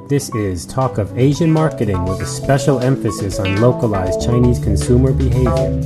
This is Talk of Asian Marketing with a special emphasis on localized Chinese consumer behavior.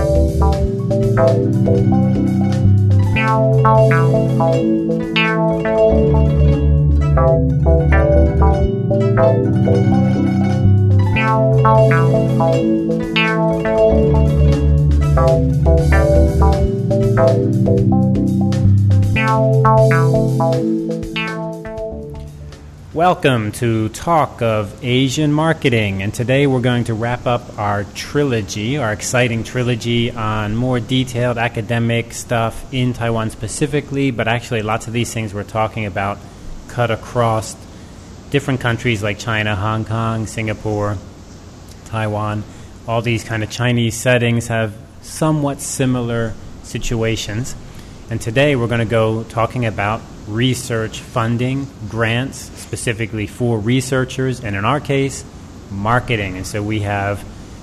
Welcome to Talk of Asian Marketing, and today we're going to wrap up our trilogy, our exciting trilogy on more detailed academic stuff in Taiwan specifically, but actually lots of these things we're talking about cut across different countries like China, Hong Kong, Singapore, Taiwan. All these kind of Chinese settings have somewhat similar situations. And today we're going to go talking about research funding, grants, specifically for researchers, and in our case, marketing. And so we have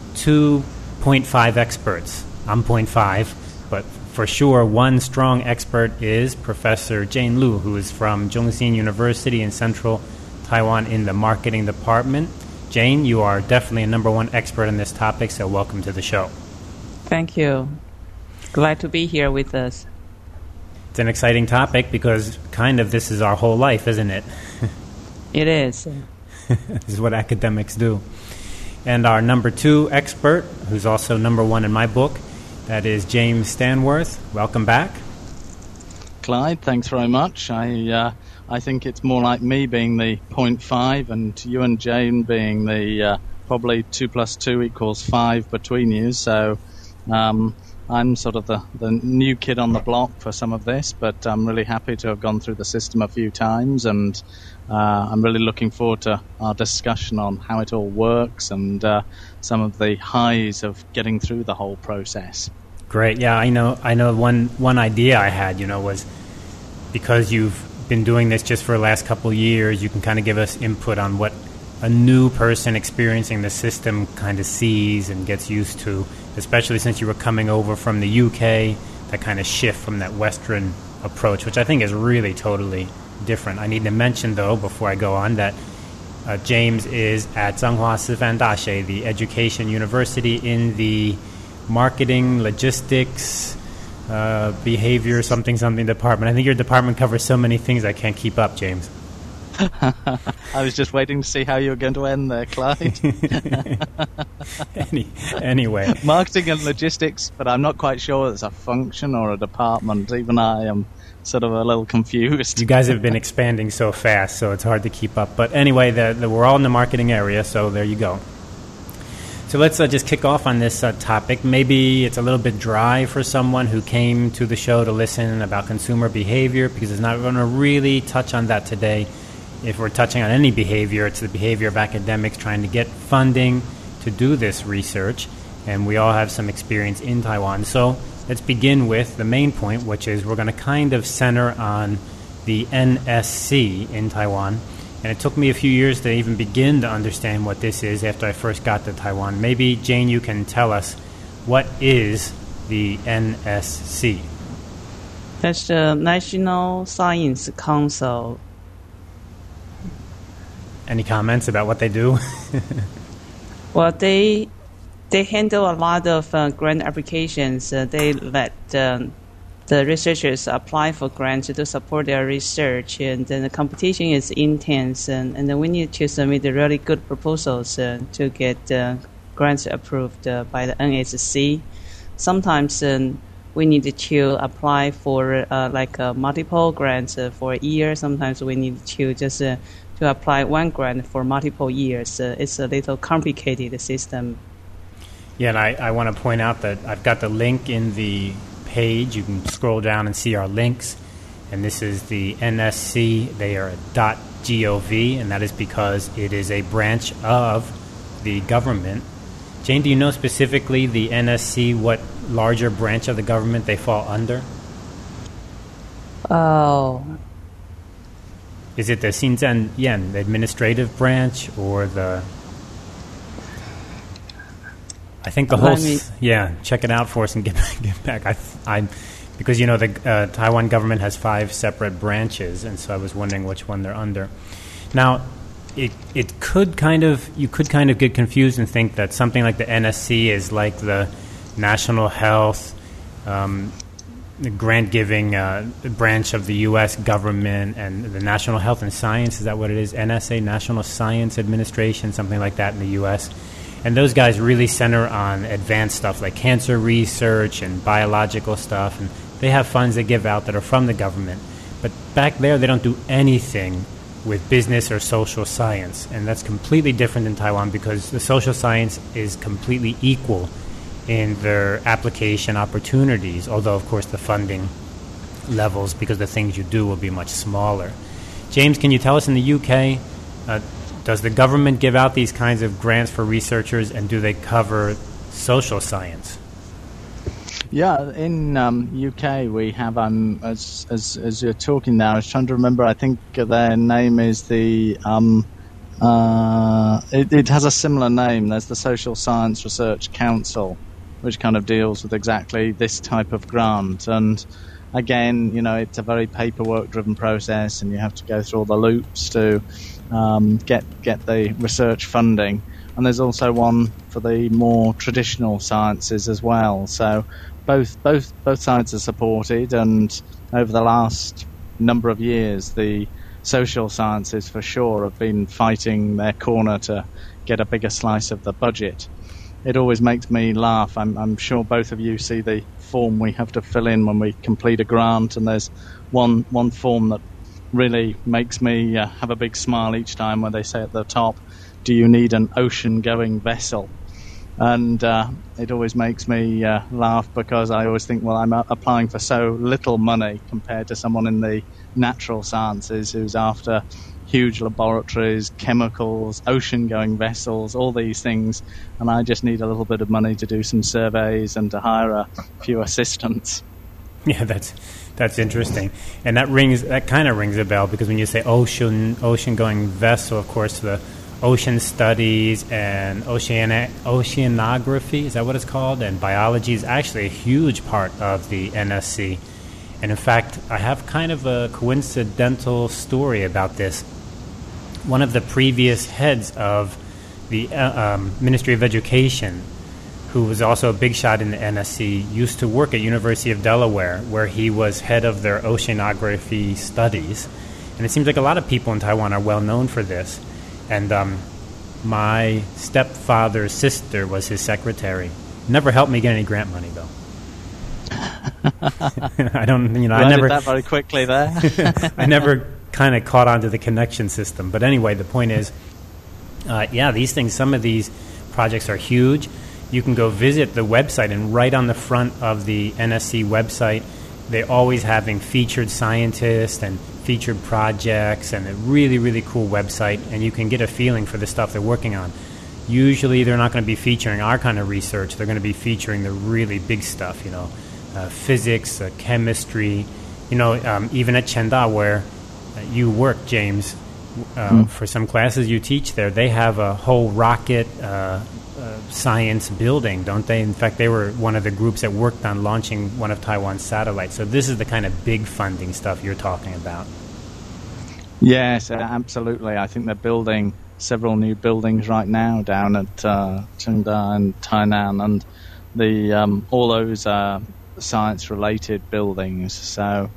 2.5 experts. I'm 0.5, but for sure one strong expert is Professor Jane Lu, who is from Zhongxin University in Central Taiwan in the marketing department. Jane, you are definitely a number one expert on this topic, so welcome to the show. Thank you. Glad to be here with us. It's an exciting topic because kind of this is our whole life, isn't it? It is. This is what academics do. And our number two expert, who's also number one in my book, that is James Stanworth. Welcome back. Clyde, thanks very much. I think it's more like me being the 0.5 and you and Jane being the probably 2 + 2 = 5 between you. So I'm sort of the new kid on the block for some of this, but I'm really happy to have gone through the system a few times, and I'm really looking forward to our discussion on how it all works and some of the highs of getting through the whole process. Great. Yeah, I know. One idea I had, was because you've been doing this just for the last couple of years, you can kind of give us input on what a new person experiencing the system kind of sees and gets used to, especially since you were coming over from the UK, that kind of shift from that Western approach, which I think is really totally different. I need to mention, though, before I go on, that James is at Zhanghua Sifan Daxue, the education university, in the marketing, logistics, behavior, something department. I think your department covers so many things I can't keep up, James. I was just waiting to see how you were going to end there, Clyde. Anyway. Marketing and logistics, but I'm not quite sure it's a function or a department. Even I am sort of a little confused. You guys have been expanding so fast, so it's hard to keep up. But anyway, we're all in the marketing area, so there you go. So let's just kick off on this topic. Maybe it's a little bit dry for someone who came to the show to listen about consumer behavior, because it's not going to really touch on that today. If we're touching on any behavior, it's the behavior of academics trying to get funding to do this research, and we all have some experience in Taiwan. So let's begin with the main point, which is we're going to kind of center on the NSC in Taiwan. And it took me a few years to even begin to understand what this is after I first got to Taiwan. Maybe, Jane, you can tell us, what is the NSC? That's the National Science Council. Any comments about what they do? Well, they handle a lot of grant applications. They let the researchers apply for grants to support their research, and then the competition is intense, and then we need to submit the really good proposals to get grants approved by the NSC. Sometimes we need to apply for multiple grants for a year. Sometimes we need to just to apply one grant for multiple years. It's a little complicated system. Yeah, and I want to point out that I've got the link in the page. You can scroll down and see our links. And this is the NSC. They are .gov, and that is because it is a branch of the government. Jane, do you know specifically the NSC, what larger branch of the government they fall under? Oh. Is it the Xinjiang Yan, the administrative branch, or the... I think the whole... check it out for us and get back. Because, the Taiwan government has 5 separate branches, and so I was wondering which one they're under. Now, it could kind of, you could kind of get confused and think that something like the NSC is like the national health the grant-giving branch of the U.S. government, and the National Health and Science, is that what it is? NSA, National Science Administration, something like that in the U.S. And those guys really center on advanced stuff like cancer research and biological stuff, and they have funds they give out that are from the government. But back there, they don't do anything with business or social science, and that's completely different in Taiwan because the social science is completely equal in their application opportunities, although, of course, the funding levels, because the things you do will be much smaller. James, can you tell us, in the UK, does the government give out these kinds of grants for researchers, and do they cover social science? Yeah, in UK we have, as you're talking now, I was trying to remember, I think their name is the, it has a similar name. There's the Social Science Research Council, which kind of deals with exactly this type of grant. And again, it's a very paperwork-driven process, and you have to go through all the loops to get the research funding. And there's also one for the more traditional sciences as well. So both sides are supported, and over the last number of years, the social sciences for sure have been fighting their corner to get a bigger slice of the budget. It always makes me laugh. I'm sure both of you see the form we have to fill in when we complete a grant, and there's one form that really makes me have a big smile each time, where they say at the top, "Do you need an ocean-going vessel?" And it always makes me laugh, because I always think, well, I'm applying for so little money compared to someone in the natural sciences who's after huge laboratories, chemicals, ocean-going vessels, all these things, and I just need a little bit of money to do some surveys and to hire a few assistants. Yeah, that's interesting, and that kind of rings a bell, because when you say ocean-going vessel, of course, the ocean studies and oceanography, is that what it's called? And biology is actually a huge part of the NSC. And in fact, I have kind of a coincidental story about this. One of the previous heads of the Ministry of Education, who was also a big shot in the NSC, used to work at University of Delaware, where he was head of their oceanography studies. And it seems like a lot of people in Taiwan are well known for this. And my stepfather's sister was his secretary. Never helped me get any grant money, though. I never did that very quickly there. I never kind of caught on to the connection system. But anyway, the point is, these things, some of these projects are huge. You can go visit the website, and right on the front of the NSC website, they're always having featured scientists and featured projects, and a really, really cool website, and you can get a feeling for the stuff they're working on. Usually they're not going to be featuring our kind of research. They're going to be featuring the really big stuff, physics, chemistry, even at Chengda, where you work, James, for some classes you teach there, they have a whole rocket science building, don't they? In fact, they were one of the groups that worked on launching one of Taiwan's satellites. So this is the kind of big funding stuff you're talking about. Yes, absolutely. I think they're building several new buildings right now down at Chengda and Tainan, and the all those science-related buildings. So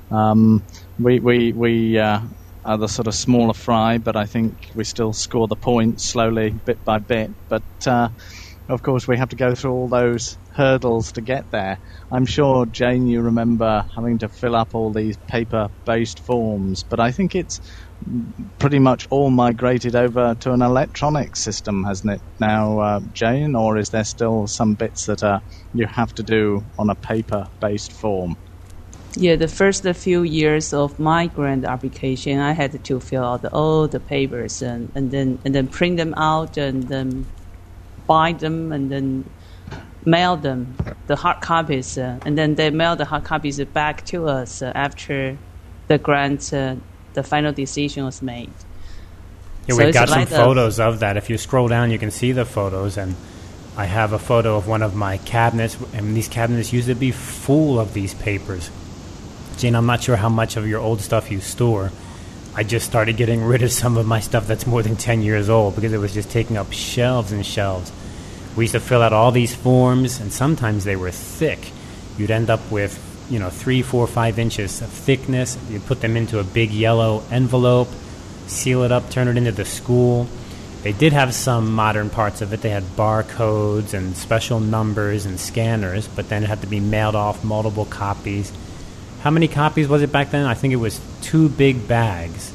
we are the sort of smaller fry, but I think we still score the points slowly, bit by bit. But of course, we have to go through all those hurdles to get there. I'm sure, Jane, you remember having to fill up all these paper-based forms, but I think it's pretty much all migrated over to an electronic system, hasn't it now, Jane? Or is there still some bits that you have to do on a paper-based form? Yeah, the first few years of my grant application, I had to fill out all the papers and then print them out and then buy them and then mail them, the hard copies, and then they mail the hard copies back to us after the grant, the final decision was made. Yeah, so we've got some photos of that. If you scroll down, you can see the photos, and I have a photo of one of my cabinets, and these cabinets used to be full of these papers. Jane, I'm not sure how much of your old stuff you store. I just started getting rid of some of my stuff that's more than 10 years old because it was just taking up shelves and shelves. We used to fill out all these forms, and sometimes they were thick. You'd end up with, 3, 4, 5 inches of thickness. You'd put them into a big yellow envelope, seal it up, turn it into the school. They did have some modern parts of it. They had barcodes and special numbers and scanners, but then it had to be mailed off, multiple copies. How many copies was it back then? I think it was 2 big bags.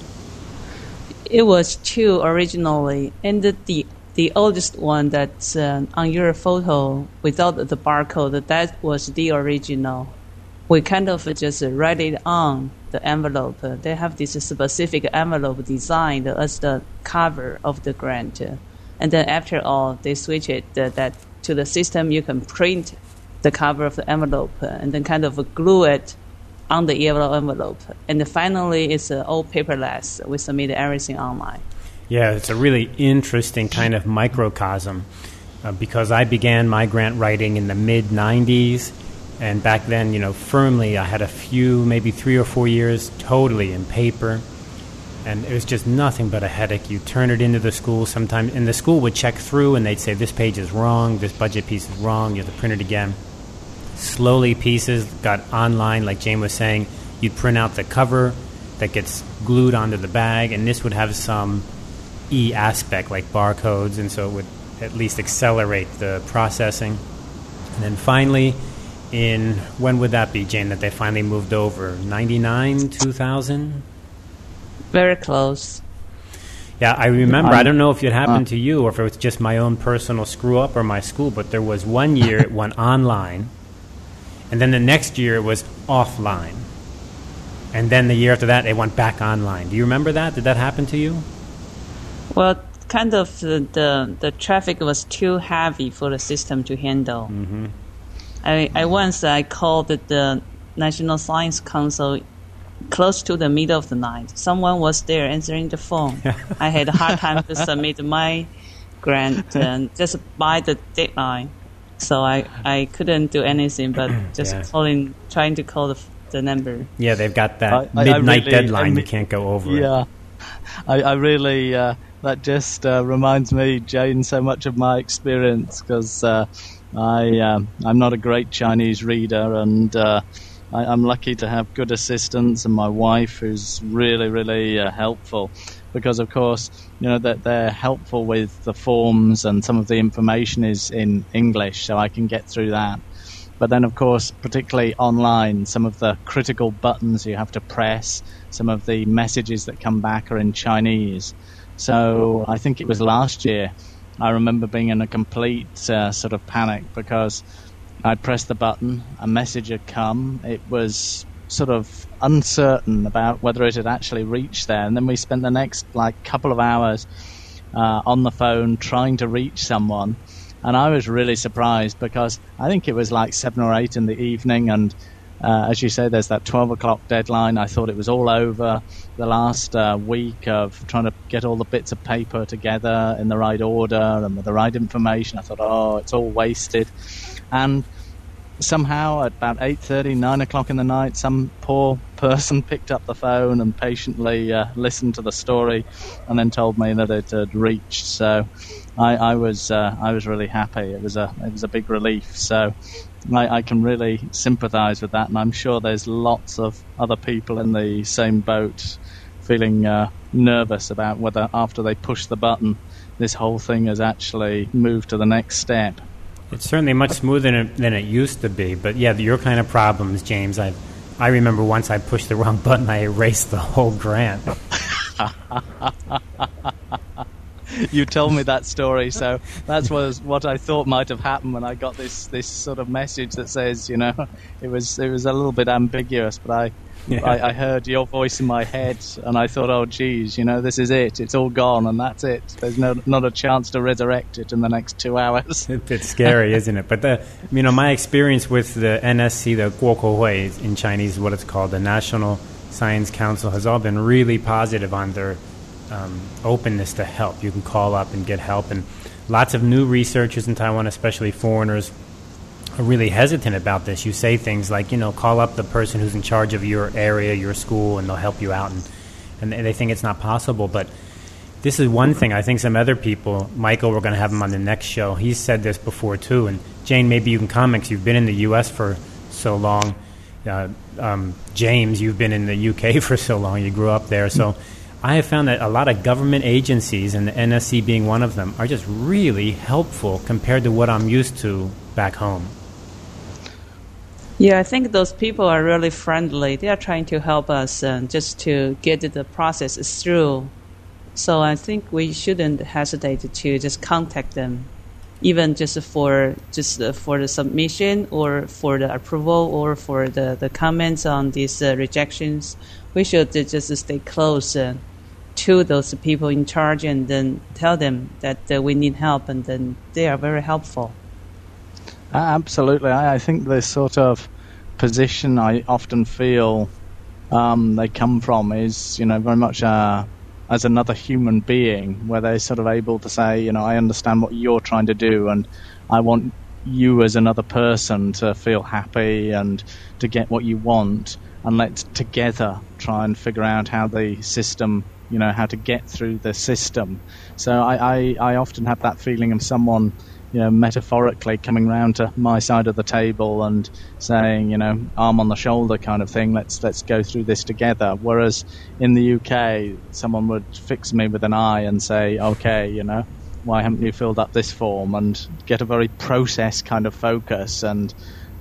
It was 2 originally, and the oldest one that's on your photo without the barcode, that was the original. We kind of just write it on the envelope. They have this specific envelope designed as the cover of the grant. And then after all, they switch it that to the system. You can print the cover of the envelope and then kind of glue it on the yellow envelope. And finally, it's all paperless. We submit everything online. Yeah, it's a really interesting kind of microcosm because I began my grant writing in the mid-'90s, and back then, firmly, I had a few, maybe 3 or 4 years totally in paper, and it was just nothing but a headache. You turn it into the school sometimes, and the school would check through, and they'd say, this page is wrong, this budget piece is wrong, you have to print it again. Slowly, pieces got online, like Jane was saying. You'd print out the cover that gets glued onto the bag, and this would have some aspect like barcodes, and so it would at least accelerate the processing. And then finally, when would that be, Jane, that they finally moved over? 99, 2000? Very close. Yeah, I remember. I don't know if it happened to you or if it was just my own personal screw-up or my school, but there was one year it went online, and then the next year it was offline. And then the year after that, it went back online. Do you remember that? Did that happen to you? Well, kind of the traffic was too heavy for the system to handle. Mm-hmm. I called the National Science Council close to the middle of the night. Someone was there answering the phone. I had a hard time to submit my grant just by the deadline. So I couldn't do anything but just trying to call the number. Yeah, they've got that midnight deadline you can't go over. Yeah, I really, that just reminds me, Jane, so much of my experience because I'm not a great Chinese reader, and I'm lucky to have good assistants and my wife who's really, really helpful because, of course, that they're helpful with the forms and some of the information is in English, so I can get through that. But then, of course, particularly online, some of the critical buttons you have to press, some of the messages that come back are in Chinese. So I think it was last year, I remember being in a complete sort of panic because I'd pressed the button, a message had come, it was sort of uncertain about whether it had actually reached there. And then we spent the next couple of hours on the phone trying to reach someone. And I was really surprised because I think it was 7 or 8 in the evening, and as you say, there's that 12 o'clock deadline. I thought it was all over. The last week of trying to get all the bits of paper together in the right order and with the right information, I thought, it's all wasted. And somehow at about 8:30, 9 o'clock in the night, some poor person picked up the phone and patiently listened to the story and then told me that it had reached. So I was really happy. It was a big relief. So I can really sympathize with that, and I'm sure there's lots of other people in the same boat feeling nervous about whether after they push the button this whole thing has actually moved to the next step. It's certainly much smoother than it used to be, but yeah, your kind of problems, James, I remember once I pushed the wrong button, I erased the whole grant. You told me that story, so that was what I thought might have happened when I got this sort of message that says, it was a little bit ambiguous, but I heard your voice in my head, and I thought, oh, geez, this is it. It's all gone, and that's it. There's not a chance to resurrect it in the next 2 hours. It's scary, isn't it? But my experience with the NSC, the Guokou in Chinese is what it's called, the National Science Council, has all been really positive on their openness to help. You can call up and get help, and lots of new researchers in Taiwan, especially foreigners, are really hesitant about this. You say things like, call up the person who's in charge of your area, your school, and they'll help you out. and they think it's not possible. But this is one thing. I think some other people, Michael, we're going to have him on the next show. He's said this before too. And Jane, maybe you can comment. 'Cause you've been in the U.S. for so long. James, you've been in the UK for so long. You grew up there. So I have found that a lot of government agencies, and the NSC being one of them, are just really helpful compared to what I'm used to back home. Yeah, I think those people are really friendly. They are trying to help us just to get the process through. So I think we shouldn't hesitate to just contact them, even just for the submission or for the approval or for the comments on these rejections. We should just stay close to those people in charge and then tell them that we need help, and then they are very helpful. Absolutely. I think this sort of position I often feel they come from is, very much as another human being, where they're sort of able to say, I understand what you're trying to do, and I want you as another person to feel happy and to get what you want, and let's together try and figure out how the system, how to get through the system. So I often have that feeling of someone, metaphorically coming round to my side of the table and saying, arm on the shoulder kind of thing, let's go through this together. Whereas in the UK, someone would fix me with an eye and say, okay, why haven't you filled up this form, and get a very process kind of focus, and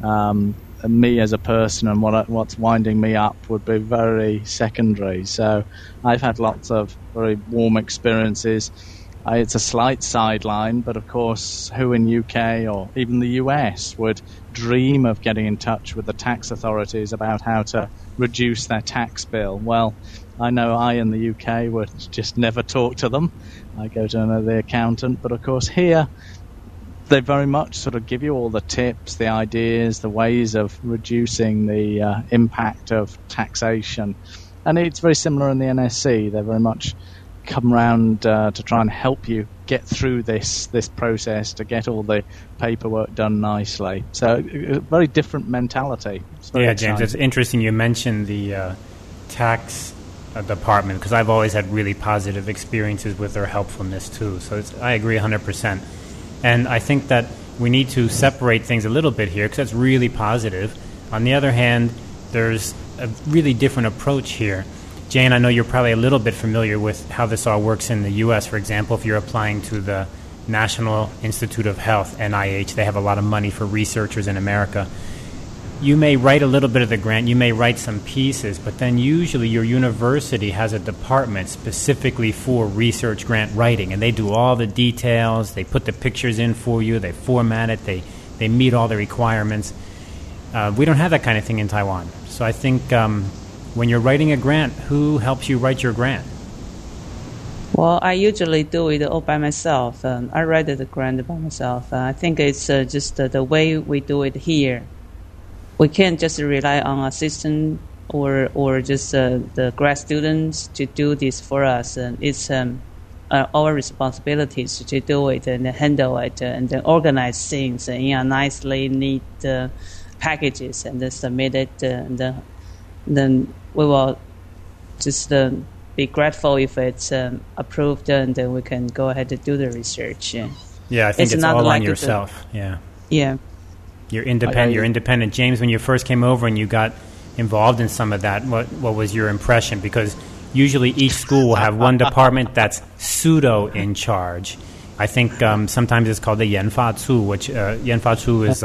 me as a person and what's winding me up would be very secondary. So I've had lots of very warm experiences. It's a slight sideline, but of course, who in UK or even the US would dream of getting in touch with the tax authorities about how to reduce their tax bill? Well, I know I in the UK would just never talk to them. I go to the accountant, but of course here they very much sort of give you all the tips, the ideas, the ways of reducing the impact of taxation. And it's very similar in the NSC. They're very much come round to try and help you get through this process, to get all the paperwork done nicely. So a very different mentality. Yeah, James, it's interesting you mentioned the tax department, because I've always had really positive experiences with their helpfulness too. So I agree 100%. And I think that we need to separate things a little bit here, because that's really positive. On the other hand, there's a really different approach here. Jane, I know you're probably a little bit familiar with how this all works in the U.S. For example, if you're applying to the National Institute of Health, NIH, they have a lot of money for researchers in America. You may write a little bit of the grant, you may write some pieces, but then usually your university has a department specifically for research grant writing, and they do all the details, they put the pictures in for you, they format it, they meet all the requirements. We don't have that kind of thing in Taiwan. So I think when you're writing a grant, who helps you write your grant? Well, I usually do it all by myself. I write the grant by myself. I think it's just the way we do it here. We can't just rely on assistant or just the grad students to do this for us. It's our responsibilities to do it and handle it and then organize things in a nicely neat packages and then submit it. And then we will just be grateful if it's approved, and then we can go ahead and do the research. Yeah, I think it's all on yourself. Yeah. You're independent. You're independent. James, when you first came over and you got involved in some of that, what was your impression? Because usually each school will have one department that's pseudo in charge. I think sometimes it's called the Yanfa Cu, which Yanfa Cu is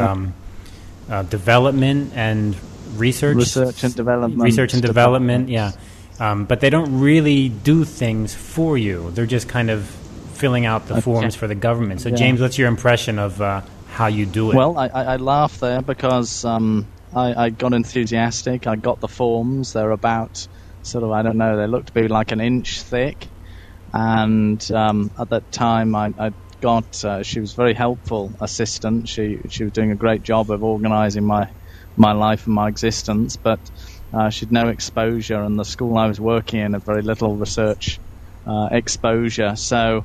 development and research. Research and development. Research and development, yeah. But they don't really do things for you. They're just kind of filling out the forms for the government. So, James, what's your impression of how you do it? Well, I laugh there because I got enthusiastic. I got the forms. They're about sort of, I don't know, they look to be like an inch thick. And at that time, I got, she was a very helpful assistant. She was doing a great job of organising my life and my existence, but she'd no exposure, and the school I was working in had very little research exposure. So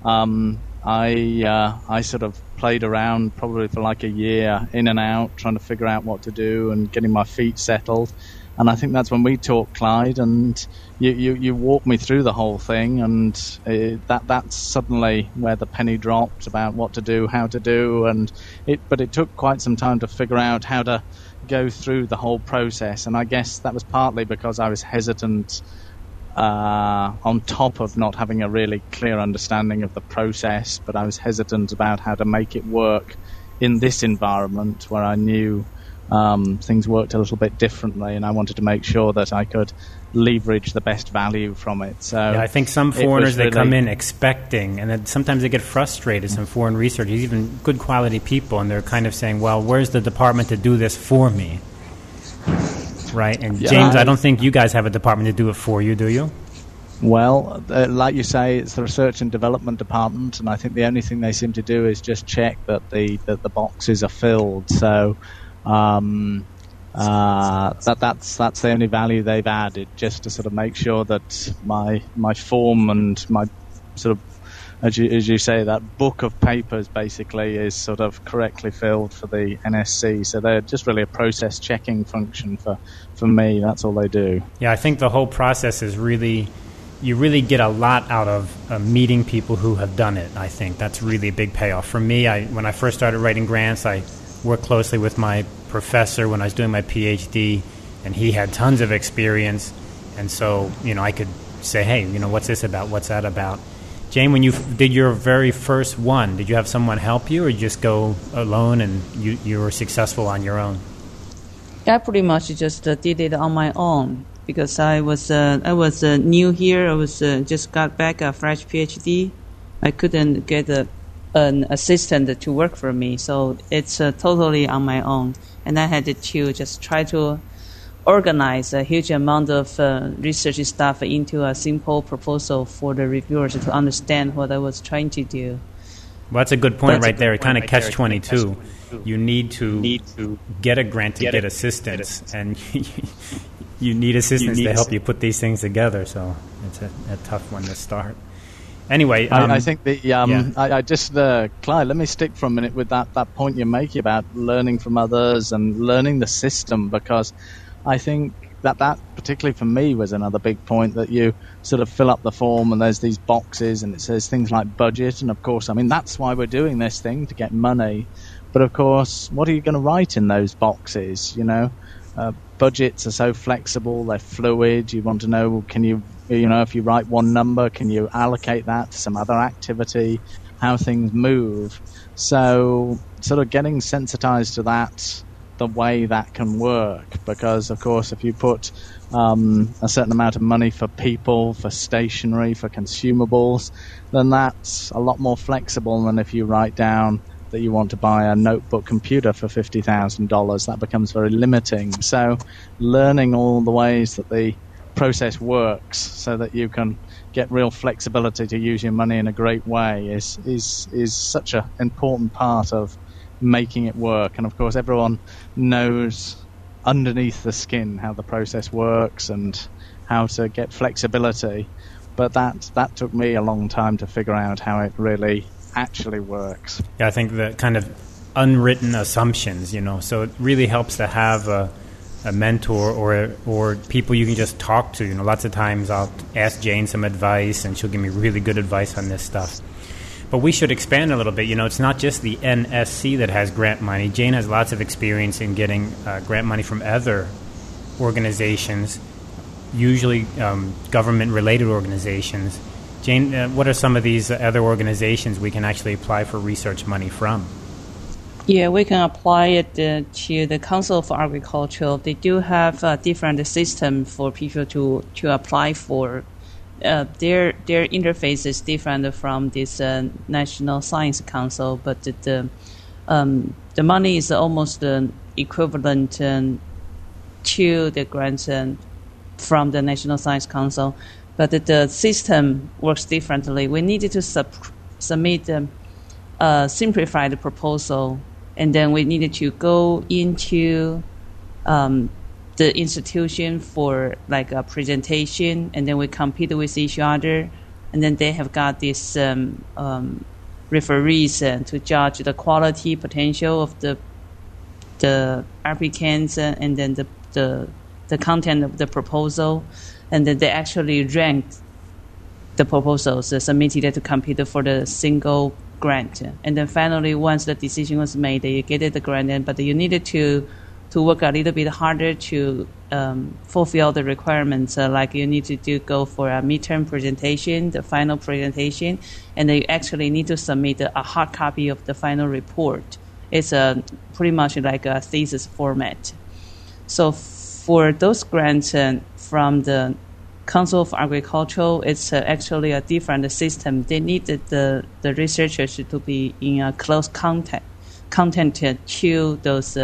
I sort of played around probably for like a year, in and out, trying to figure out what to do and getting my feet settled. And I think that's when we talked, Clyde, and you walked me through the whole thing, and that's suddenly where the penny dropped about what to do, how to do, but it took quite some time to figure out how to go through the whole process. And I guess that was partly because I was hesitant, on top of not having a really clear understanding of the process, but I was hesitant about how to make it work in this environment where I knew things worked a little bit differently, and I wanted to make sure that I could leverage the best value from it. So yeah, I think some foreigners, they come in expecting, and then sometimes they get frustrated, some foreign researchers, even good quality people, and they're kind of saying, well, where's the department to do this for me? Right? And yeah, James, I don't think you guys have a department to do it for you, do you? Well, like you say, it's the research and development department, and I think the only thing they seem to do is just check that the boxes are filled. So that's the only value they've added, just to sort of make sure that my form and my sort of, as you say, that book of papers basically is sort of correctly filled for the NSC. So they're just really a process checking function for me. That's all they do. Yeah, I think the whole process is really, you really get a lot out of meeting people who have done it. I think that's really a big payoff. For me, when I first started writing grants, I worked closely with my professor when I was doing my PhD, and he had tons of experience. And so, I could say, hey, what's this about? What's that about? Jane, when you did your very first one, did you have someone help you, or you just go alone and you were successful on your own? I pretty much just did it on my own, because I was new here. I was just got back a fresh PhD. I couldn't get an assistant to work for me, so it's totally on my own. And I had to just try to organize a huge amount of research stuff into a simple proposal for the reviewers to understand what I was trying to do. Well, that's a good point right there. It kind of catch-22. You need to get a grant to get assistance, and you need assistance to help you put these things together. So it's a tough one to start. Anyway, I think I just Clyde, let me stick for a minute with that point you're making about learning from others and learning the system, because I think that particularly for me was another big point, that you sort of fill up the form and there's these boxes and it says things like budget, and of course, I mean, that's why we're doing this thing, to get money. But of course, what are you going to write in those boxes? Budgets are so flexible, they're fluid. You want to know, can you if you write one number, can you allocate that to some other activity, how things move? So sort of getting sensitized to that, the way that can work, because of course if you put a certain amount of money for people, for stationery, for consumables, then that's a lot more flexible than if you write down that you want to buy a notebook computer for $50,000. That becomes very limiting. So learning all the ways that the process works so that you can get real flexibility to use your money in a great way is such an important part of making it work. And of course everyone knows underneath the skin how the process works and how to get flexibility, but that took me a long time to figure out how it really actually works. Yeah, I think the kind of unwritten assumptions, so it really helps to have a mentor or people you can just talk to. Lots of times I'll ask Jane some advice and she'll give me really good advice on this stuff. But we should expand a little bit. It's not just the NSC that has grant money. Jane has lots of experience in getting grant money from other organizations, usually government-related organizations. Jane, what are some of these other organizations we can actually apply for research money from? Yeah, we can apply it to the Council for Agriculture. They do have a different system for people to apply for. Their interface is different from this National Science Council, but the money is almost equivalent to the grants from the National Science Council, but the system works differently. We needed to submit a simplified proposal, and then we needed to go into the institution for like a presentation, and then we compete with each other, and then they have got these referees to judge the quality potential of the applicants, and then the the content of the proposal, and then they actually ranked the proposals submitted to compete for the single grant. And then finally, once the decision was made, you get the grant, but you needed to work a little bit harder to fulfill the requirements. Like you need to go for a midterm presentation, the final presentation, and then you actually need to submit a hard copy of the final report. It's pretty much like a thesis format. So for those grants from the Council of Agriculture, it's actually a different system. They needed the researchers to be in a close contact to those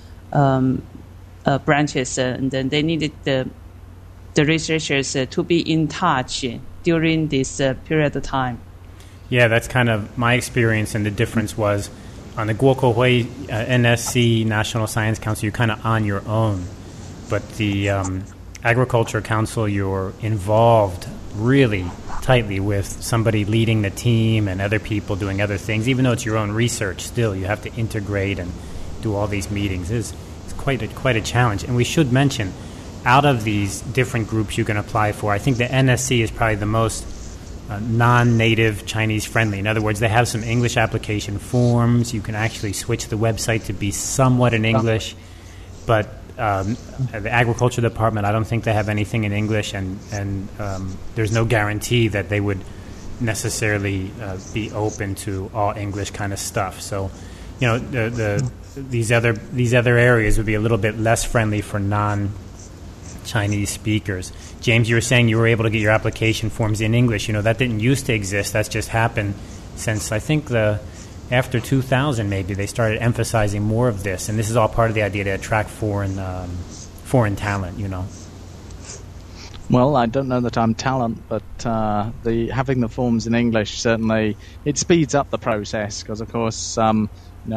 branches, and then they needed the researchers to be in touch during this period of time. Yeah, that's kind of my experience, and the difference was on the Guokou NSC, National Science Council, you're kind of on your own. But the Agriculture Council, you're involved really tightly with somebody leading the team and other people doing other things. Even though it's your own research, still you have to integrate and do all these meetings. It's quite a challenge. And we should mention, out of these different groups you can apply for, I think the NSC is probably the most non-native Chinese friendly. In other words, they have some English application forms. You can actually switch the website to be somewhat in English, but the Agriculture Department, I don't think they have anything in English, and there's no guarantee that they would necessarily be open to all English kind of stuff. So, you know, these other areas would be a little bit less friendly for non-Chinese speakers. James, you were saying you were able to get your application forms in English. You know, that didn't used to exist. That's just happened since, I think, after 2000 maybe, they started emphasizing more of this. And this is all part of the idea to attract foreign talent, you know. Well, I don't know that I'm talent, but having the forms in English, certainly it speeds up the process because, of course, I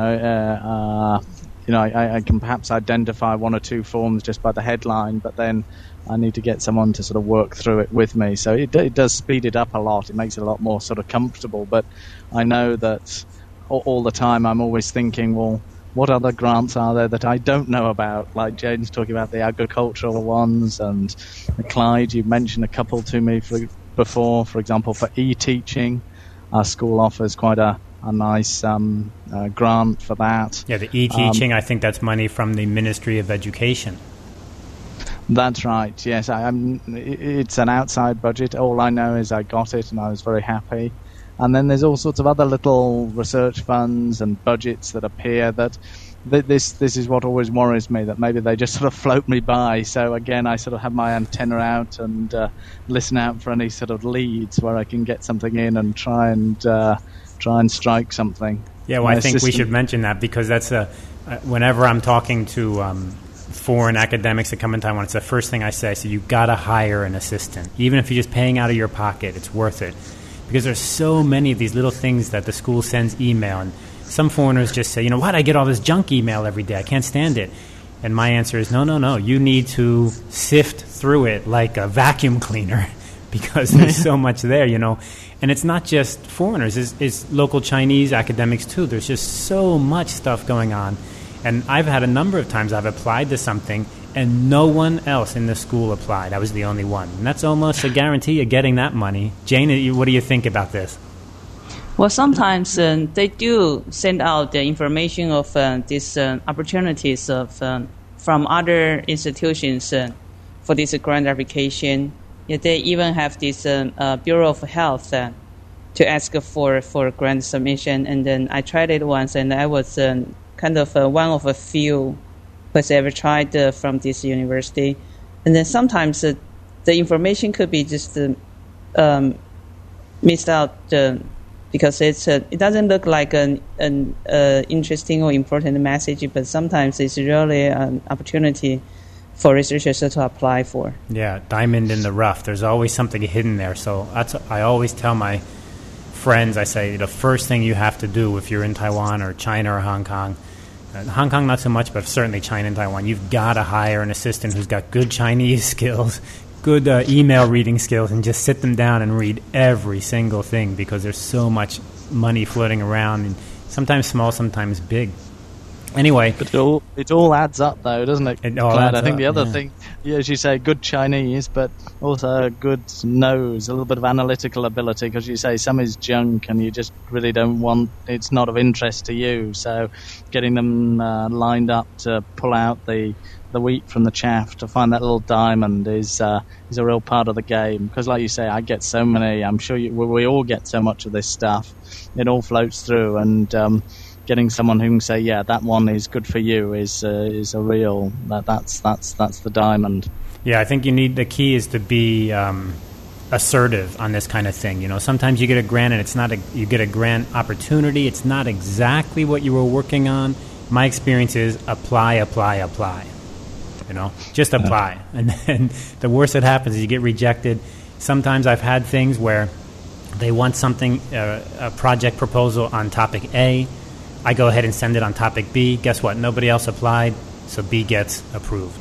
can perhaps identify one or two forms just by the headline, but then I need to get someone to sort of work through it with me. So it does speed it up a lot. It makes it a lot more sort of comfortable. But I know that all the time I'm always thinking, well, what other grants are there that I don't know about? Like Jane's talking about the agricultural ones, and Clyde, you mentioned a couple to me before. For example, for e-teaching, our school offers quite a nice grant for that. Yeah, the e-teaching, I think that's money from the Ministry of Education. That's right, yes. It's an outside budget. All I know is I got it and I was very happy. And then there's all sorts of other little research funds and budgets that appear that this is what always worries me, that maybe they just sort of float me by. So again, I sort of have my antenna out and listen out for any sort of leads where I can get something in and try and strike something. Yeah, well, I think we should mention that because that's whenever I'm talking to foreign academics that come in Taiwan, it's the first thing I say. So you've got to hire an assistant. Even if you're just paying out of your pocket, it's worth it. Because there's so many of these little things that the school sends email. And some foreigners just say, you know, why do I get all this junk email every day? I can't stand it. And my answer is, no. You need to sift through it like a vacuum cleaner because there's so much there, you know. And it's not just foreigners. It's local Chinese academics, too. There's just so much stuff going on. And I've had a number of times I've applied to something and no one else in the school applied. I was the only one. And that's almost a guarantee of getting that money. Jane, what do you think about this? Well, sometimes they do send out the information of these opportunities from other institutions for this grant application. Yet they even have this Bureau of Health to ask for grant submission. And then I tried it once, and I was kind of one of a few who has ever tried from this university. And then sometimes the information could be just missed out because it doesn't look like an interesting or important message, but sometimes it's really an opportunity for researchers to apply for. Yeah, diamond in the rough. There's always something hidden there. So I always tell my friends, I say, the first thing you have to do if you're in Taiwan or China or Hong Kong, Hong Kong not so much, but certainly China and Taiwan, you've got to hire an assistant who's got good Chinese skills, good email reading skills, and just sit them down and read every single thing because there's so much money floating around, and sometimes small, sometimes big. Anyway, but it all adds up, though, doesn't it? It all Clyde? adds I think up, the other yeah. thing, as you say, good Chinese, but also a good nose, a little bit of analytical ability, because you say some is junk and you just really don't want, it's not of interest to you. So getting them lined up to pull out the wheat from the chaff, to find that little diamond is a real part of the game. Because like you say, I get so many, I'm sure we all get so much of this stuff. It all floats through, and getting someone who can say, yeah, that one is good for you is a real, that's the diamond. Yeah, I think the key is to be assertive on this kind of thing. You know, sometimes you get a grant and you get a grant opportunity. It's not exactly what you were working on. My experience is apply. You know, just apply. And then the worst that happens is you get rejected. Sometimes I've had things where they want something, a project proposal on topic A. I go ahead and send it on topic B. Guess what? Nobody else applied, so B gets approved.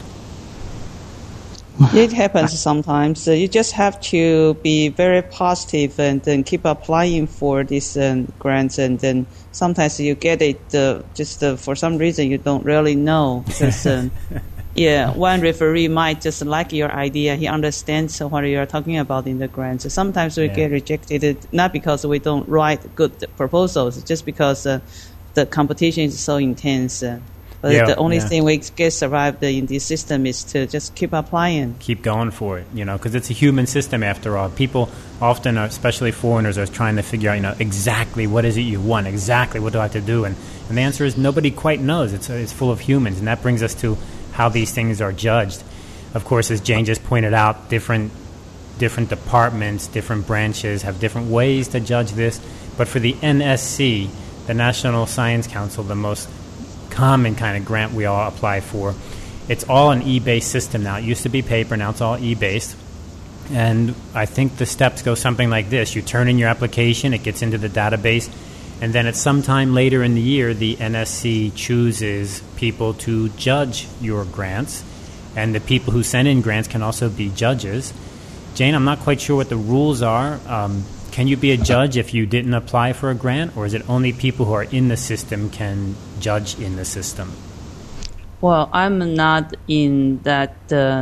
It happens sometimes. You just have to be very positive and then keep applying for these grants. And then sometimes you get it just for some reason you don't really know. Because, one referee might just like your idea. He understands what you are talking about in the grants. So sometimes we get rejected, not because we don't write good proposals, just because the competition is so intense. But the only thing we get survived in this system is to just keep applying. Keep going for it, you know, because it's a human system after all. People often, especially foreigners, are trying to figure out, you know, exactly what is it you want, exactly what do I have to do, and the answer is nobody quite knows. It's full of humans, and that brings us to how these things are judged. Of course, as Jane just pointed out, different departments, different branches have different ways to judge this. But for the NSC, the National Science Council, the most common kind of grant we all apply for, it's all an e-based system now. It used to be paper, now it's all e-based. And I think the steps go something like this. You turn in your application, it gets into the database, and then at some time later in the year, the NSC chooses people to judge your grants, and the people who send in grants can also be judges. Jane, I'm not quite sure what the rules are. Can you be a judge if you didn't apply for a grant, or is it only people who are in the system can judge in the system? Well, I'm not in that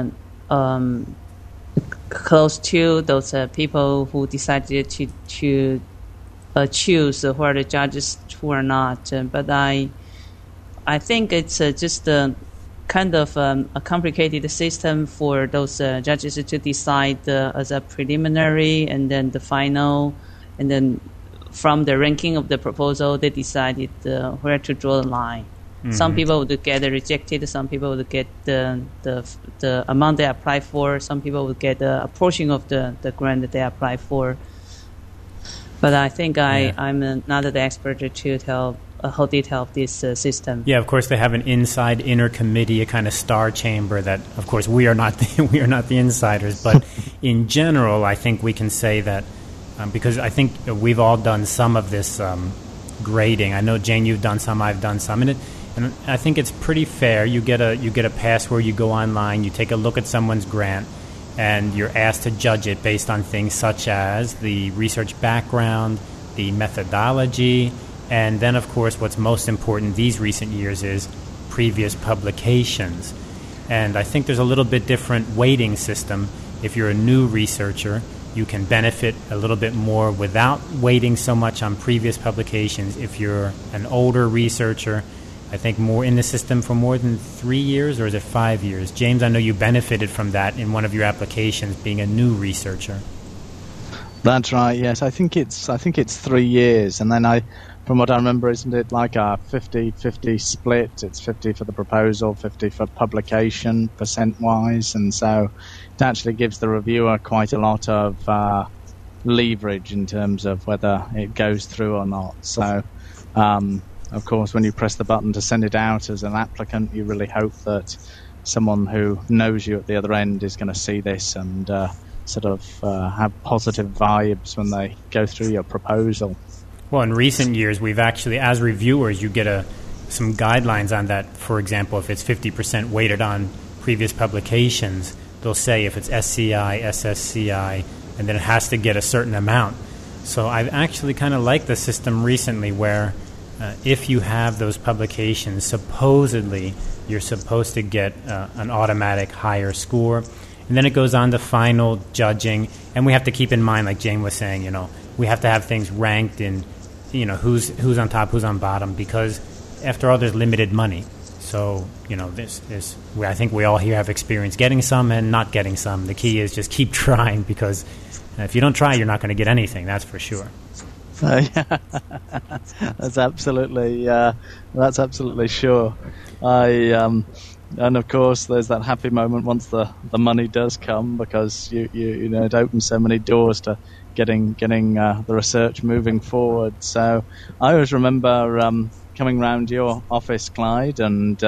close to those people who decided to choose who are the judges, who are not. But I think it's just a kind of a complicated system for those judges to decide as a preliminary and then the final, and then from the ranking of the proposal, they decided where to draw the line. Mm-hmm. Some people would get rejected. Some people would get the amount they apply for. Some people would get a portion of the grant that they apply for. But I think I'm not the expert to tell a whole detail of this system. Yeah, of course they have an inside inner committee, a kind of star chamber that, of course, we are not the insiders. But in general, I think we can say that because I think we've all done some of this grading. I know, Jane, you've done some, I've done some, and I think it's pretty fair. You get a pass where you go online, you take a look at someone's grant, and you're asked to judge it based on things such as the research background, the methodology, and then, of course, what's most important these recent years is previous publications. And I think there's a little bit different weighting system. If you're a new researcher, you can benefit a little bit more without weighting so much on previous publications. If you're an older researcher, I think more in the system for more than 3 years, or is it 5 years? James, I know you benefited from that in one of your applications, being a new researcher. That's right. Yes, I think it's 3 years, and then from what I remember, isn't it like a 50-50 split? It's 50 for the proposal, 50 for publication, percent-wise, and so it actually gives the reviewer quite a lot of leverage in terms of whether it goes through or not. So, of course, when you press the button to send it out as an applicant, you really hope that someone who knows you at the other end is going to see this and have positive vibes when they go through your proposal. Well, in recent years, we've actually, as reviewers, you get some guidelines on that. For example, if it's 50% weighted on previous publications, they'll say if it's SCI, SSCI, and then it has to get a certain amount. So I've actually kind of liked the system recently where if you have those publications, supposedly you're supposed to get an automatic higher score. And then it goes on to final judging. And we have to keep in mind, like Jane was saying, we have to have things ranked in, who's on top, who's on bottom, because after all, there's limited money. So, I think we all here have experience getting some and not getting some. The key is just keep trying, because if you don't try, you're not going to get anything, that's for sure. That's absolutely sure. And of course, there's that happy moment once the money does come, because it opens so many doors to getting the research moving forward. So I always remember coming round your office, Clyde, and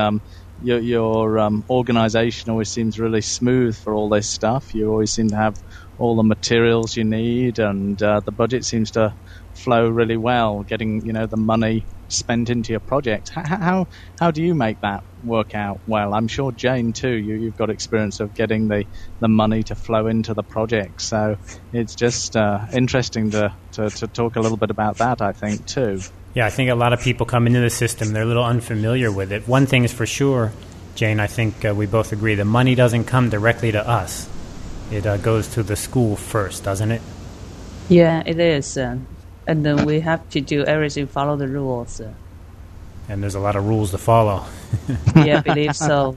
your organisation always seems really smooth for all this stuff. You always seem to have all the materials you need, and the budget seems to flow really well, getting the money spent into your project. How do you make that work out well? I'm sure, Jane, too, you've got experience of getting the money to flow into the project, so it's just interesting to talk a little bit about that, I think, too. Yeah, I think a lot of people come into the system, they're a little unfamiliar with it. One thing is for sure, Jane, I think we both agree, the money doesn't come directly to us. It goes to the school first, doesn't it? Yeah, it is. And then we have to do everything, follow the rules. And there's a lot of rules to follow. Yeah, I believe so.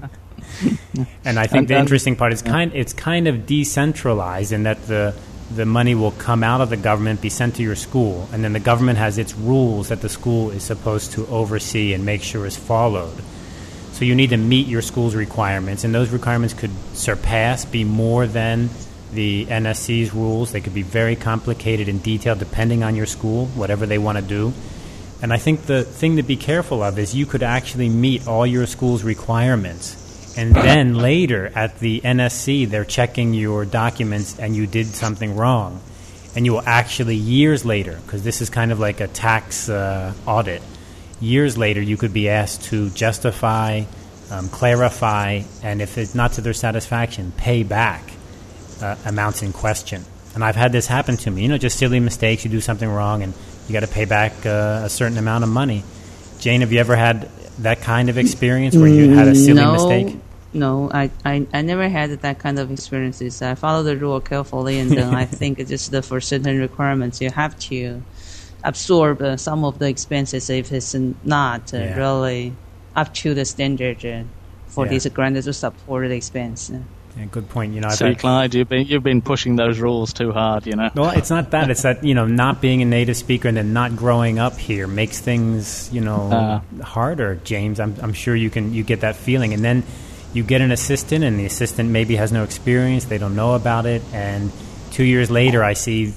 And I think the interesting part is it's kind of decentralized in that the money will come out of the government, be sent to your school, and then the government has its rules that the school is supposed to oversee and make sure is followed. So you need to meet your school's requirements, and those requirements could be more than the NSC's rules. They could be very complicated and detailed depending on your school, whatever they want to do. And I think the thing to be careful of is you could actually meet all your school's requirements, and then later at the NSC they're checking your documents and you did something wrong. And you will actually, years later, because this is kind of like a tax audit, years later you could be asked to justify, clarify, and if it's not to their satisfaction, pay back amounts in question. And I've had this happen to me, just silly mistakes. You do something wrong and you got to pay back a certain amount of money. Jane, have you ever had that kind of experience where you had a silly mistake? No, I never had that kind of experiences. I follow the rule carefully, and then I think it's just for certain requirements you have to absorb some of the expenses if it's not really up to the standard for these grants to support the expense. Yeah, good point. Clyde, you've been pushing those rules too hard, Well, it's not that. It's that, not being a native speaker and then not growing up here makes things, harder, James. I'm sure you get that feeling. And then you get an assistant, and the assistant maybe has no experience. They don't know about it. And 2 years later, I see,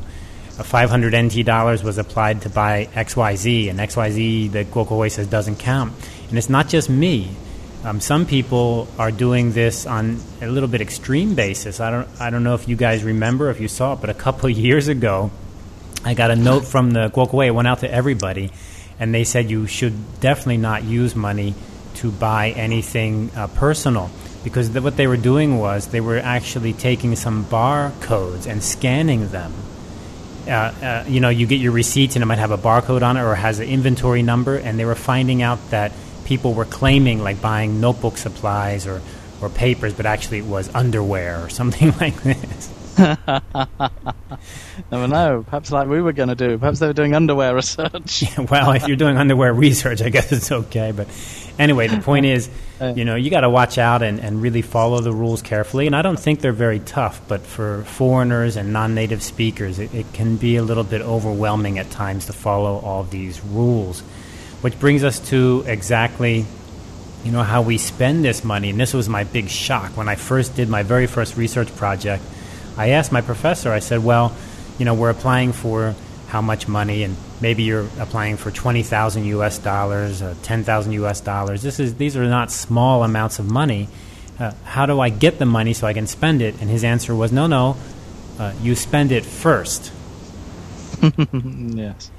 a 500 NT dollars was applied to buy XYZ, and XYZ, the Gokongwei says, doesn't count. And it's not just me. Some people are doing this on a little bit extreme basis. I don't know if you guys remember, if you saw it, but a couple of years ago, I got a note from the Gokongwei. It went out to everybody, and they said you should definitely not use money to buy anything personal, because what they were doing was they were actually taking some barcodes and scanning them. You get your receipts, and it might have a barcode on it or has an inventory number, and they were finding out that people were claiming like buying notebook supplies or papers, but actually it was underwear or something like this. Never know. Perhaps like we were going to do. Perhaps they were doing underwear research. Yeah, well, if you're doing underwear research, I guess it's okay. But anyway, the point is, you got to watch out and really follow the rules carefully. And I don't think they're very tough, but for foreigners and non-native speakers, it can be a little bit overwhelming at times to follow all these rules. Which brings us to exactly, how we spend this money. And this was my big shock. When I first did my very first research project, I asked my professor, I said, well, we're applying for how much money, and maybe you're applying for $20,000 US, $10,000 US. These are not small amounts of money. How do I get the money so I can spend it? And his answer was, no, you spend it first. Yes.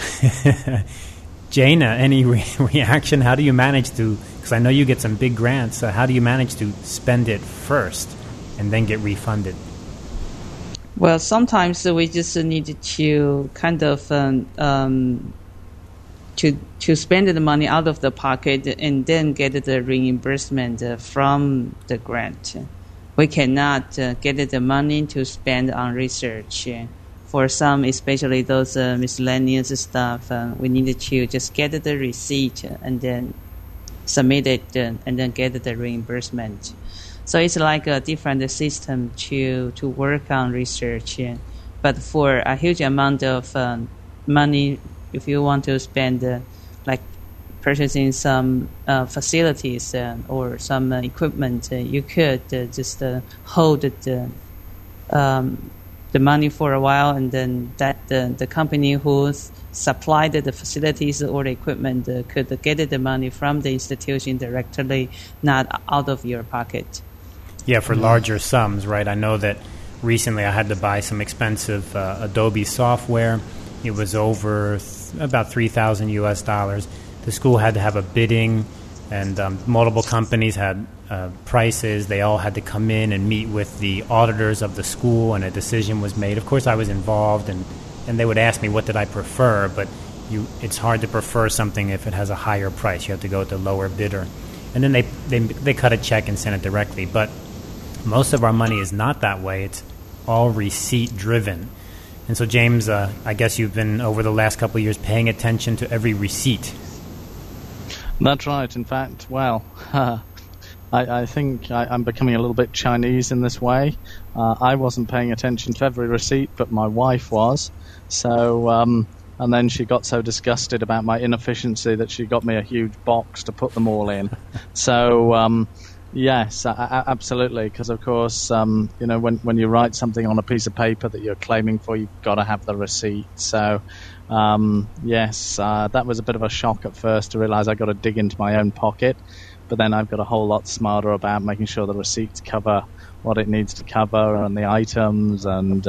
Jana, any reaction? How do you manage to, because I know you get some big grants, how do you manage to spend it first and then get refunded? Well, sometimes we just need to kind of to spend the money out of the pocket and then get the reimbursement from the grant. We cannot get the money to spend on research. For some, especially those miscellaneous stuff, we need to just get the receipt and then submit it and then get the reimbursement. So it's like a different system to work on research. But for a huge amount of money, if you want to spend like purchasing some facilities or some equipment, you could just hold the money for a while, and then that the company who supplied the facilities or the equipment could get the money from the institution directly, not out of your pocket. Yeah, for larger sums, right? I know that recently I had to buy some expensive Adobe software. It was over about $3,000 US. The school had to have a bidding, and multiple companies had prices. They all had to come in and meet with the auditors of the school, and a decision was made. Of course, I was involved, and they would ask me what did I prefer, but it's hard to prefer something if it has a higher price. You have to go with the lower bidder. And then they cut a check and sent it directly. But most of our money is not that way. It's all receipt-driven. And so, James, I guess you've been, over the last couple of years, paying attention to every receipt. That's right. In fact, well, I think I'm becoming a little bit Chinese in this way. I wasn't paying attention to every receipt, but my wife was. So, and then she got so disgusted about my inefficiency that she got me a huge box to put them all in. So, yes, absolutely. Because of course, when you write something on a piece of paper that you're claiming for, you've got to have the receipt. So, yes, that was a bit of a shock at first to realize I got to dig into my own pocket. But then I've got a whole lot smarter about making sure the receipts cover what it needs to cover and the items, and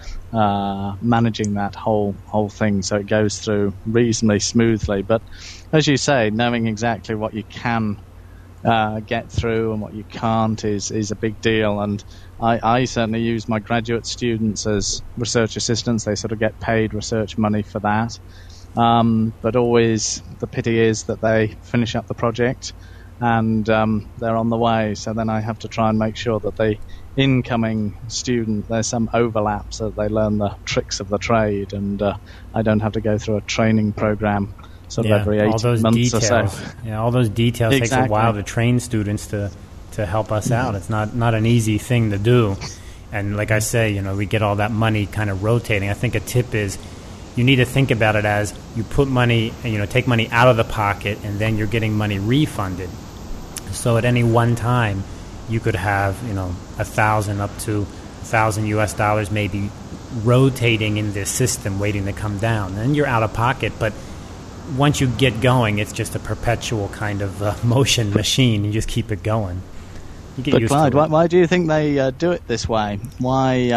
managing that whole thing so it goes through reasonably smoothly. But as you say, knowing exactly what you can get through and what you can't is a big deal. And I certainly use my graduate students as research assistants. They sort of get paid research money for that. But always the pity is that they finish up the project and they're on the way. So then I have to try and make sure that the incoming student, there's some overlap so that they learn the tricks of the trade, and I don't have to go through a training program sort of every 18 months details. or so. Yeah, all those details Exactly. takes a while to train students to help us out. It's not an easy thing to do. And like I say, we get all that money kind of rotating. I think a tip is you need to think about it as you put money, take money out of the pocket, and then you're getting money refunded. So at any one time, you could have, $1,000 up to $1,000 US maybe rotating in this system waiting to come down. And you're out of pocket, but once you get going, it's just a perpetual kind of motion machine. You just keep it going. You get but used Clyde, to it. why do you think they do it this way? Why?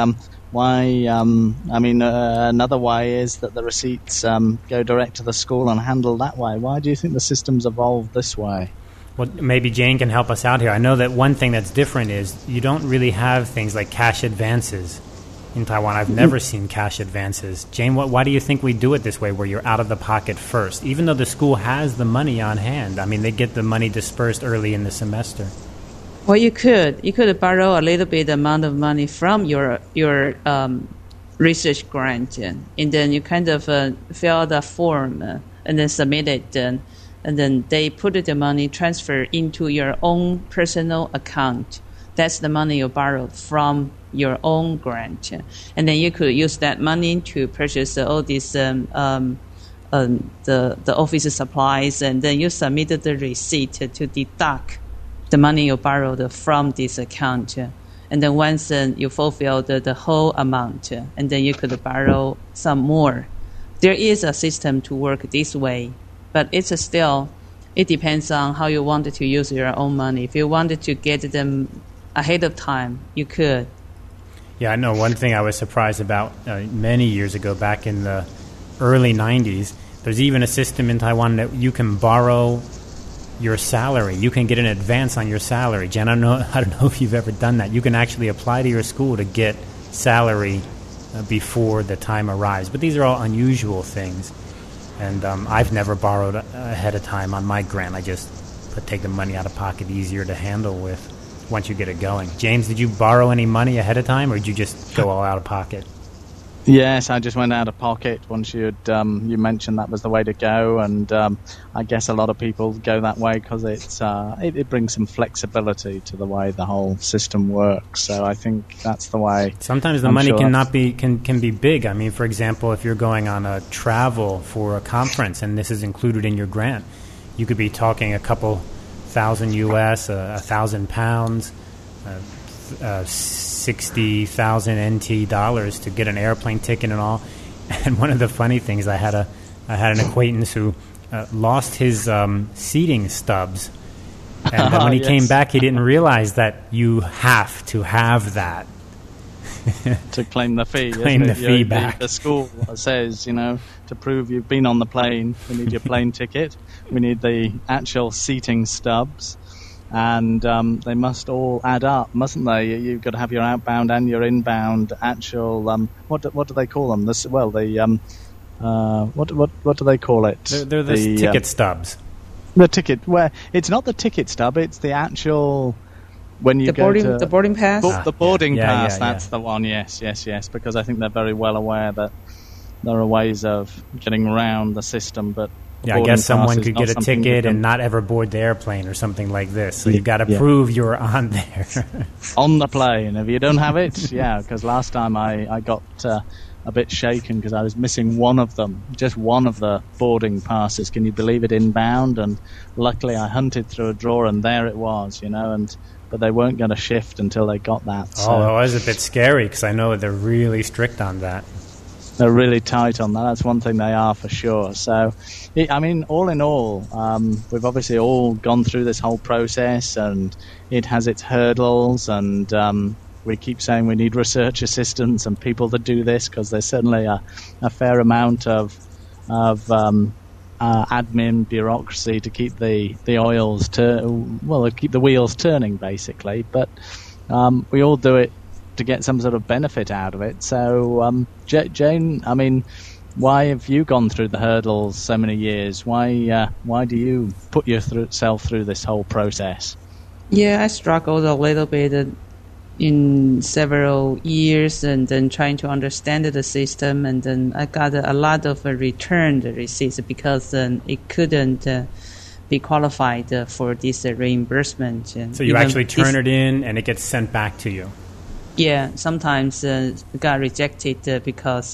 Another way is that the receipts go direct to the school and handled that way. Why do you think the system's evolved this way? Well, maybe Jane can help us out here. I know that one thing that's different is you don't really have things like cash advances in Taiwan. I've never seen cash advances. Jane, why do you think we do it this way, where you're out of the pocket first, even though the school has the money on hand? I mean, they get the money dispersed early in the semester. Well, you could borrow a little bit amount of money from your research grant, and then you kind of fill out a form and then submit it, and then they put the money transfer into your own personal account. That's the money you borrowed from your own grant, and then you could use that money to purchase all these the office supplies, and then you submitted the receipt to deduct the money you borrowed from this account. And then once you fulfill the whole amount, and then you could borrow some more. There is a system to work this way, but it depends on how you wanted to use your own money. If you wanted to get them ahead of time, you could. Yeah, I know one thing I was surprised about many years ago, back in the early 90s, there's even a system in Taiwan that you can borrow your salary. You can get an advance on your salary. Jen, I don't know if you've ever done that. You can actually apply to your school to get salary before the time arrives. But these are all unusual things. And I've never borrowed ahead of time on my grant. I just take the money out of pocket, easier to handle with once you get it going. James, did you borrow any money ahead of time, or did you just go all out of pocket? Yes, I just went out of pocket once you mentioned that was the way to go, and I guess a lot of people go that way because it brings some flexibility to the way the whole system works. So I think that's the way. Sometimes the money can be big. I mean, for example, if you're going on a travel for a conference and this is included in your grant, you could be talking a couple thousand US, 1,000 pounds. 60,000 NT dollars to get an airplane ticket and all. And one of the funny things, I had an acquaintance who lost his seating stubs, and when he came back, he didn't realize that you have to have that to claim the fee. Back. The school says, to prove you've been on the plane, we need your plane ticket, we need the actual seating stubs. And they must all add up, mustn't they? You've got to have your outbound and your inbound actual. What do they call them? What do they call it? They're the ticket stubs. The ticket. Well, it's not the ticket stub. It's the actual when you the boarding pass. The boarding pass. That's the one. Yes. Because I think they're very well aware that there are ways of getting around the system, but. Yeah, I guess someone could get a ticket and not ever board the airplane or something like this. So you've got to prove you're on there. On the plane. If you don't have it, because last time I got a bit shaken because I was missing one of them, just one of the boarding passes. Can you believe it, inbound? And luckily I hunted through a drawer and there it was, but they weren't going to shift until they got that. So. Oh, it was a bit scary because I know they're really strict on that. They're really tight on that. That's one thing they are for sure. So, all in all, we've obviously all gone through this whole process, and it has its hurdles. And we keep saying we need research assistants and people that do this because there's certainly a fair amount of admin bureaucracy to keep the keep the wheels turning, basically. But we all do it to get some sort of benefit out of it. So, Jane, why have you gone through the hurdles so many years? Why do you put yourself through this whole process? Yeah, I struggled a little bit in several years, and then trying to understand the system, and then I got a lot of returned receipts because it couldn't be qualified for this reimbursement. So you actually turn it in, and it gets sent back to you. Yeah, sometimes it got rejected because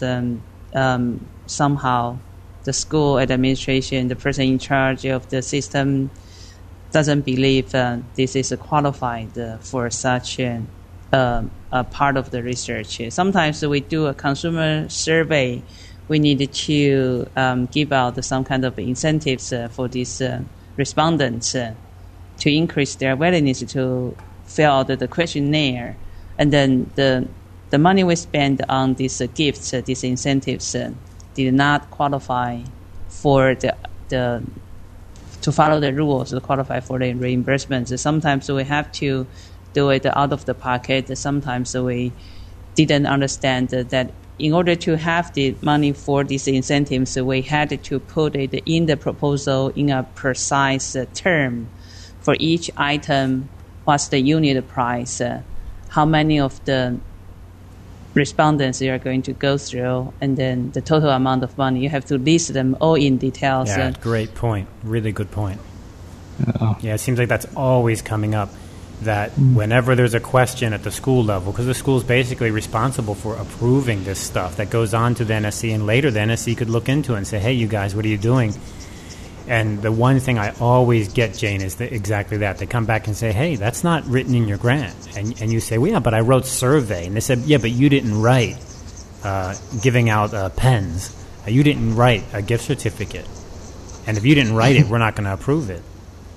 somehow the school administration, the person in charge of the system, doesn't believe this is qualified for such a part of the research. Sometimes we do a consumer survey. We need to give out some kind of incentives for these respondents to increase their willingness to fill out the questionnaire. And then the money we spend on these gifts, these incentives, did not qualify for to follow the rules to qualify for the reimbursements. Sometimes we have to do it out of the pocket. Sometimes we didn't understand that in order to have the money for these incentives, we had to put it in the proposal in a precise term. For each item, what's the unit price? How many of the respondents you are going to go through, and then the total amount of money. You have to list them all in details. Yeah, great point. Really good point. Yeah, it seems like that's always coming up, that whenever there's a question at the school level, because the school is basically responsible for approving this stuff that goes on to the NSC, and later the NSC could look into it and say, hey, you guys, what are you doing? And the one thing I always get, Jane, is exactly that. They come back and say, hey, that's not written in your grant. And you say, well, yeah, but I wrote survey. And they said, yeah, but you didn't write giving out pens. You didn't write a gift certificate. And if you didn't write it, we're not going to approve it.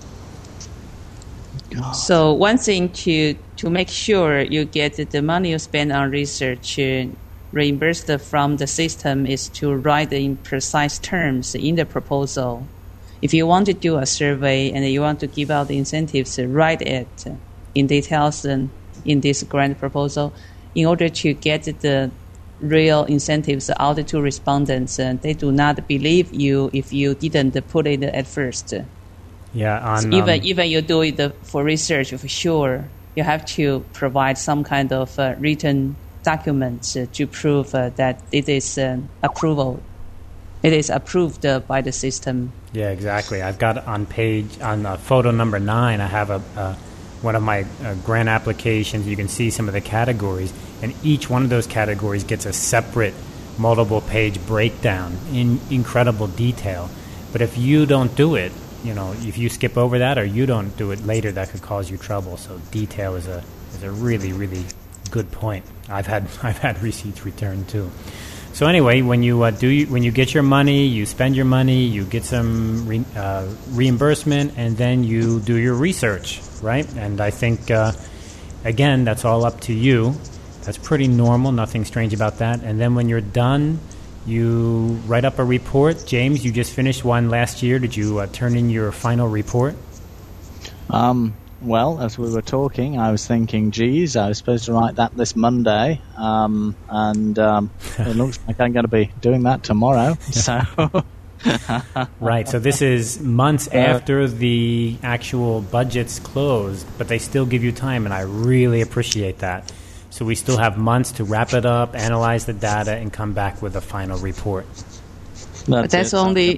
God. So one thing to make sure you get the money you spend on research reimbursed from the system is to write in precise terms in the proposal. If you want to do a survey and you want to give out the incentives, write it in details in this grant proposal in order to get the real incentives out to respondents. They do not believe you if you didn't put it at first. Yeah, so even you do it for research, for sure, you have to provide some kind of written documents to prove that it is approval. It is approved by the system. Yeah, exactly. I've got on photo number 9, I have one of my grant applications. You can see some of the categories, and each one of those categories gets a separate multiple-page breakdown in incredible detail. But if you don't do it, if you skip over that or you don't do it later, that could cause you trouble. So detail is a really, really good point. I've had receipts returned too. So anyway, when you get your money, you spend your money, you get some reimbursement, and then you do your research, right? And I think again, that's all up to you. That's pretty normal, nothing strange about that. And then when you're done, you write up a report. James, you just finished one last year. Did you turn in your final report? Well, as we were talking, I was thinking, geez, I was supposed to write that this Monday, and it looks like I'm going to be doing that tomorrow. So, right. So this is months after the actual budget's closed, but they still give you time, and I really appreciate that. So we still have months to wrap it up, analyze the data, and come back with a final report. But that's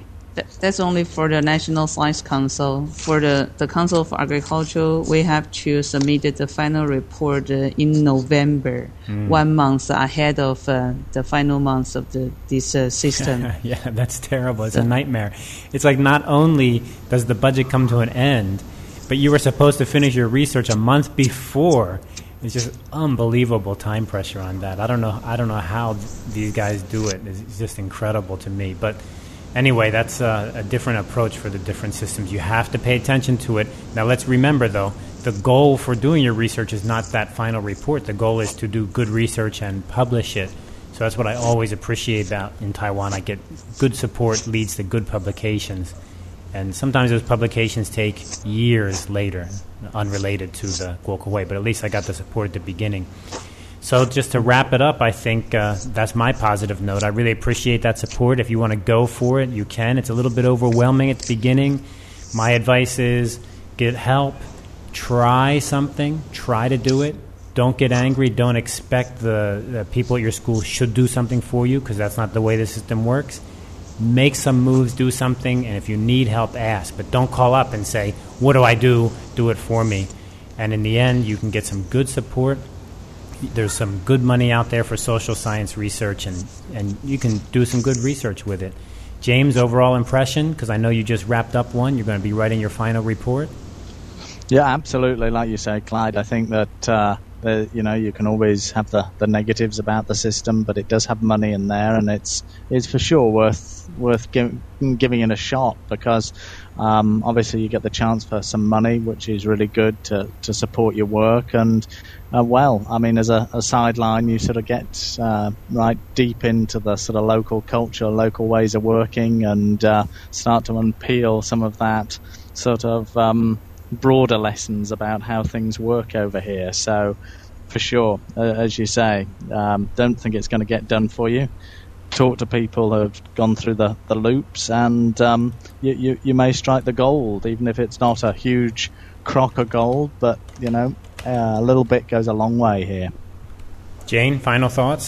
only for the National Science Council. For the Council for Agriculture, we have to submit the final report in November, 1 month ahead of the final months of this system. Yeah, that's terrible. It's a nightmare. It's like not only does the budget come to an end, but you were supposed to finish your research a month before. It's just unbelievable time pressure on that. I don't know how these guys do it. It's just incredible to me. But anyway, that's a different approach for the different systems. You have to pay attention to it. Now, let's remember, though, the goal for doing your research is not that final report. The goal is to do good research and publish it. So that's what I always appreciate about in Taiwan. I get good support leads to good publications. And sometimes those publications take years later, unrelated to the Guoke Hui, but at least I got the support at the beginning. So just to wrap it up, I think that's my positive note. I really appreciate that support. If you want to go for it, you can. It's a little bit overwhelming at the beginning. My advice is get help. Try something. Try to do it. Don't get angry. Don't expect the people at your school should do something for you, because that's not the way the system works. Make some moves, do something, and if you need help, ask. But don't call up and say, what do I do? Do it for me. And in the end, you can get some good support. There's some good money out there for social science research, and you can do some good research with it. James, overall impression, because I know you just wrapped up one. You're going to be writing your final report. Yeah, absolutely. Like you say, Clyde, I think that you can always have the negatives about the system, but it does have money in there, and it's for sure worth giving it a shot, because obviously you get the chance for some money, which is really good to support your work. And as a sideline, you sort of get right deep into the sort of local culture, local ways of working, and start to unpeel some of that sort of broader lessons about how things work over here. So for sure, as you say, don't think it's going to get done for you. Talk to people who have gone through the loops, and you may strike the gold, even if it's not a huge crock of gold, but a little bit goes a long way here. Jane, final thoughts?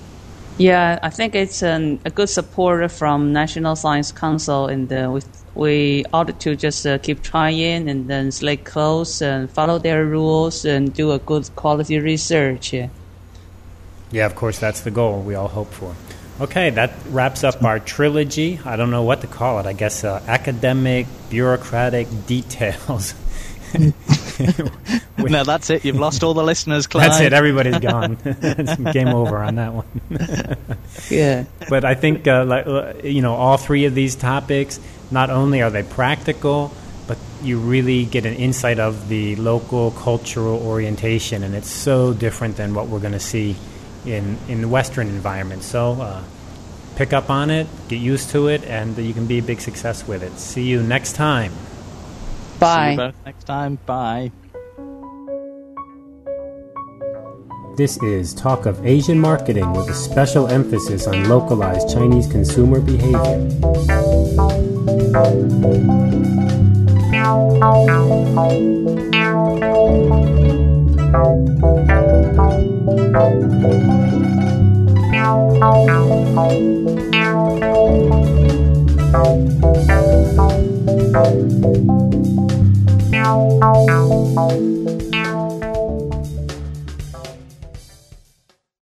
Yeah, I think it's a good support from National Science Council, and we ought to just keep trying and then stay close and follow their rules and do a good quality research. Yeah, of course, that's the goal we all hope for. Okay, that wraps up our trilogy. I don't know what to call it. I guess academic, bureaucratic details. No, that's it. You've lost all the listeners, Clyde. That's it. Everybody's gone. It's game over on that one. Yeah. But I think, all three of these topics, not only are they practical, but you really get an insight of the local cultural orientation, and it's so different than what we're going to see in the Western environment. So pick up on it, get used to it, and you can be a big success with it. See you next time. Bye. See you both next time. Bye. This is Talk of Asian Marketing with a special emphasis on localized Chinese consumer behavior.